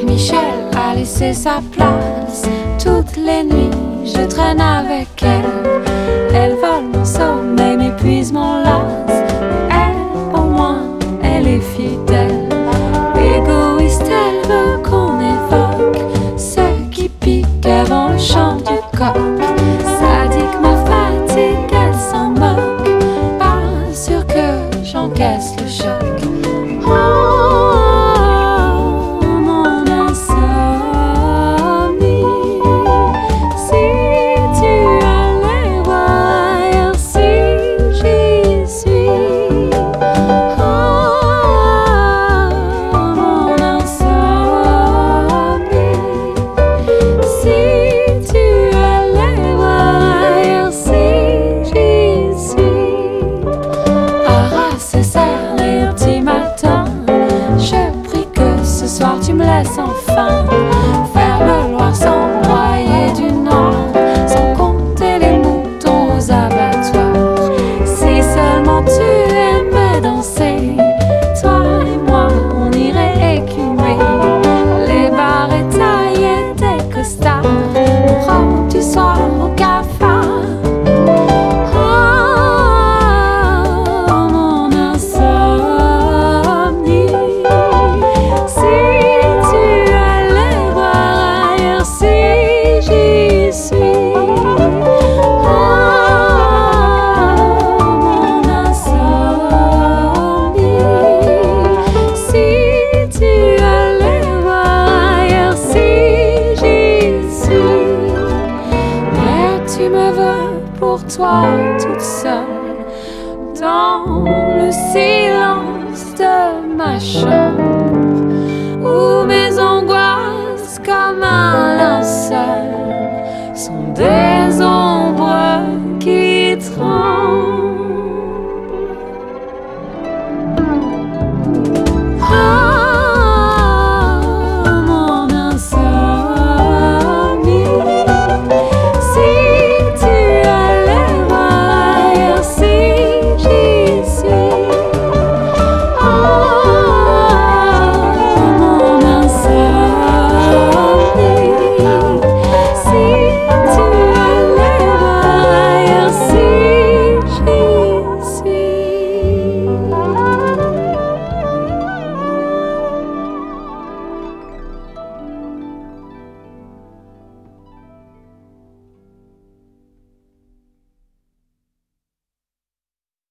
Michel a laissé sa place. Toutes les nuits je traîne avec elle. Elle vole mon sommeil, m'épuise mon las. Elle, au moins, elle est fidèle. Égoïste, elle veut qu'on évoque ce qui pique avant le chant du coq. Sadique me fatigue, elle s'en moque. Pas sûr que j'encaisse le choc. Tu me laisses enfin faire le loir sans broyer du noir, sans compter les moutons aux abattoirs. Si seulement tu aimais danser, toi et moi on irait écumer les bars et tailler des costards, robe du soir au cafard. Tu me veux pour toi toute seule dans le silence de ma chambre.